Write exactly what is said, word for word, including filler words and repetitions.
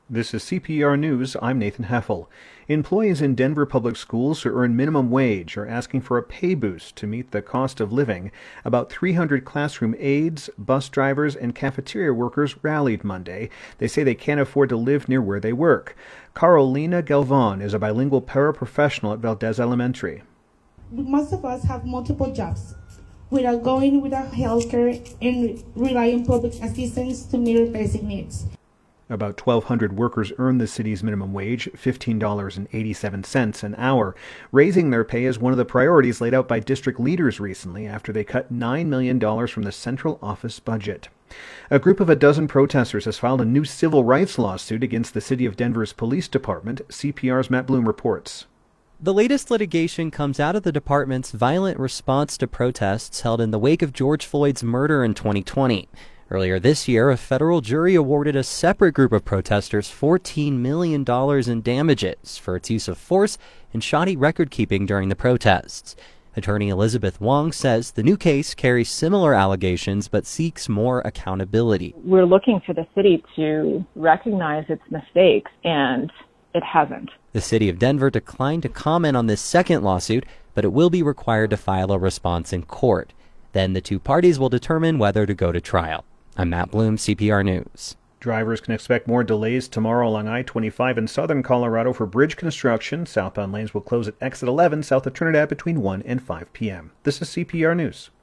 This is C P R News. I'm Nathan Heffel. Employees in Denver public schools who earn minimum wage are asking for a pay boost to meet the cost of living. About three hundred classroom aides, bus drivers, and cafeteria workers rallied Monday. They say they can't afford to live near where they work. Carolina Galvan is a bilingual paraprofessional at Valdez Elementary. Most of us have multiple jobs. We are going without healthcare and rely on public assistance to meet our basic needs. About twelve hundred workers earn the city's minimum wage, fifteen dollars and eighty-seven cents an hour. Raising their pay is one of the priorities laid out by district leaders recently after they cut nine million dollars from the central office budget. A group of a dozen protesters has filed a new civil rights lawsuit against the city of Denver's police department. C P R's Matt Bloom reports. The latest litigation comes out of the department's violent response to protests held in the wake of George Floyd's murder in twenty twenty. Earlier this year, a federal jury awarded a separate group of protesters fourteen million dollars in damages for its use of force and shoddy record-keeping during the protests. Attorney Elizabeth Wong says the new case carries similar allegations but seeks more accountability. We're looking for the city to recognize its mistakes, and it hasn't. The city of Denver declined to comment on this second lawsuit, but it will be required to file a response in court. Then the two parties will determine whether to go to trial. I'm Matt Bloom, C P R News. Drivers can expect more delays tomorrow along I twenty-five in southern Colorado for bridge construction. Southbound lanes will close at exit eleven south of Trinidad between one and five p.m. This is C P R News.